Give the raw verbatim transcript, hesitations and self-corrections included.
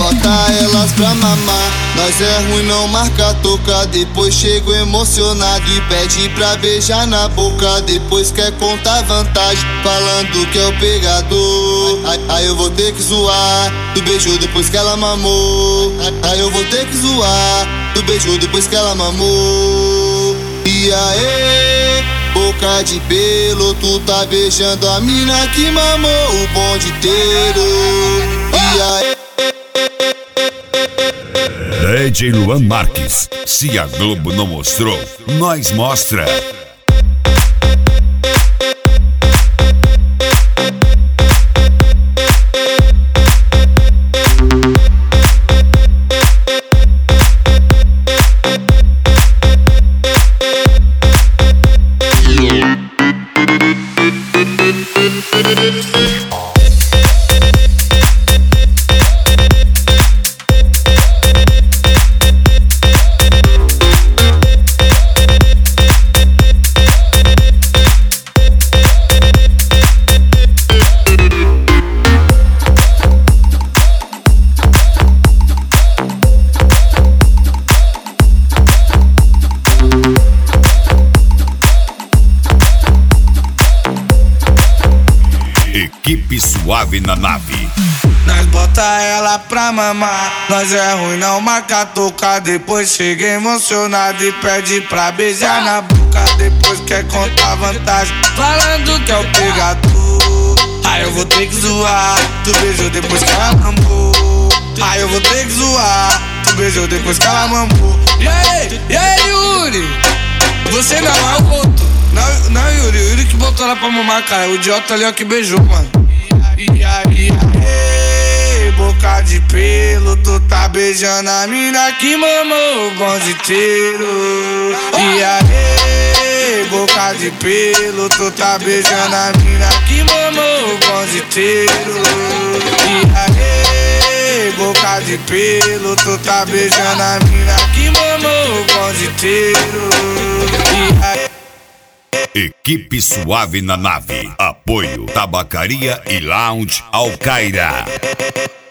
bota elas pra mamar. Nós é ruim, não marca toca. Depois chego emocionado e pede pra beijar na boca. Depois quer contar vantagem, falando que é o pegador. Aí, aí eu vou ter que zoar do beijo depois que ela mamou. Aí, aí eu vou ter que zoar do beijo depois que ela mamou. E aí, boca de pelo, tu tá beijando a mina que mamou o bonde inteiro. E aí, D J Luan Marques, se a Globo não mostrou, nós mostra. Equipe Suave na nave. Nós bota ela pra mamar. Nós é ruim, não marca toca. Depois chega emocionado e pede pra beijar na boca. Depois quer contar vantagem, falando que é o pegador. Aí eu vou ter que zoar, tu beijou depois que ela mamou. Aí eu vou ter que zoar, tu beijou depois que ela mamou. E aí, e aí, Yuri? Você não é o outro. Não, não, Yuri, Yuri que botou ela pra mamar, cara. O idiota ali, ó, que beijou, mano. E aí, aí, boca de pelo, tu tá beijando a mina que mamou o bonde inteiro. E aí, boca de pelo, tu tá beijando a mina que mamou o bonde inteiro. E aí, boca de pelo, tu tá beijando a mina que mamou o bonde inteiro. E aí, Equipe Suave na nave. Apoio Tabacaria e Lounge Alcaira.